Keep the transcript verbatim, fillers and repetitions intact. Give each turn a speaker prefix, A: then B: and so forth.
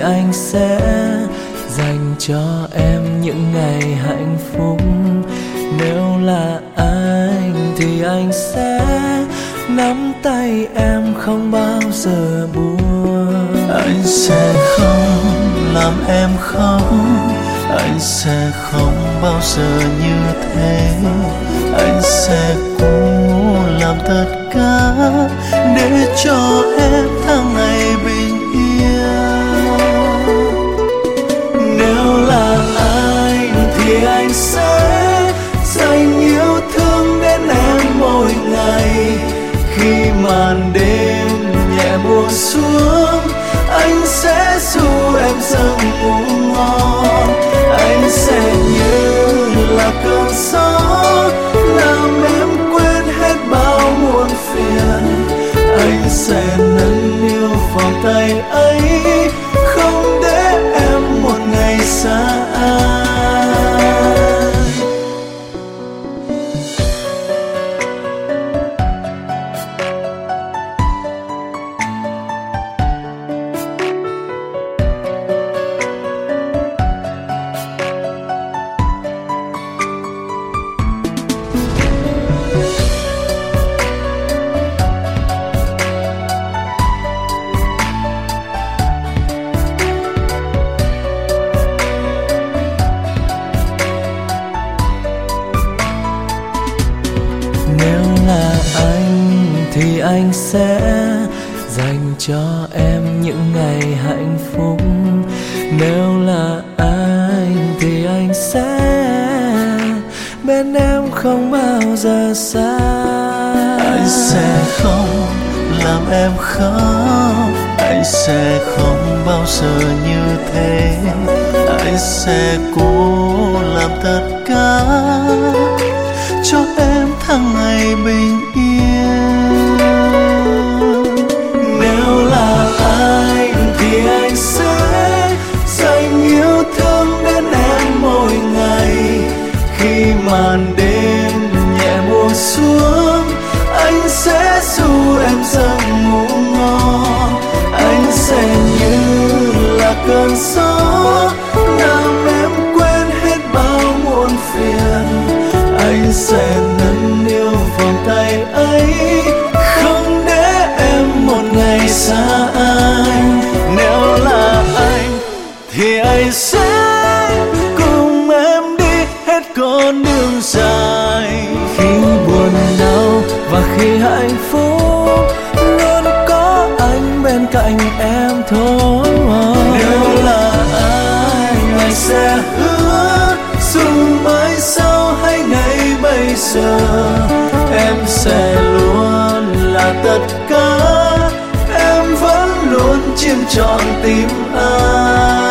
A: anh sẽ dành cho em những ngày hạnh phúc. Nếu là anh thì anh sẽ nắm tay em không bao giờ buồn.
B: Anh sẽ không làm em khóc, anh sẽ không bao giờ như thế. Anh sẽ cố làm tất cả để cho em tháng ngày bình yên.
A: Nếu là anh thì anh sẽ dành yêu thương đến em mỗi ngày. Khi màn đêm nhẹ buông xuống, anh sẽ ru em giấc ngủ ngon. Anh sẽ như là cơn gió làm em quên hết bao muộn phiền. Anh sẽ nâng niu vòng tay ấy, không để em một ngày xa anh. Nếu là anh thì anh sẽ dành cho em những ngày hạnh phúc. Nếu là anh thì anh sẽ bên em không bao giờ xa.
B: Anh sẽ không làm em khóc, anh sẽ không bao giờ như thế. Anh sẽ cố làm tất cả cho em tháng ngày bình yên.
A: Nếu là anh thì anh sẽ dành yêu thương đến em mỗi ngày. Khi màn đêm nhẹ buông xuống, anh sẽ ru em giấc ngủ ngon. Anh sẽ như là cơn gió làm em quên hết bao muộn phiền. Anh sẽ nâng niu vòng tay ấy, không để em một ngày xa anh. Nếu là anh thì anh sẽ cùng em đi hết con đường dài. Khi buồn đau và khi hạnh phúc, luôn có anh bên cạnh em thôi. Nếu là anh, anh sẽ hứa dù mai sau hay ngày bây giờ, em sẽ luôn là tất cả. Em vẫn luôn chiếm trọn tim anh.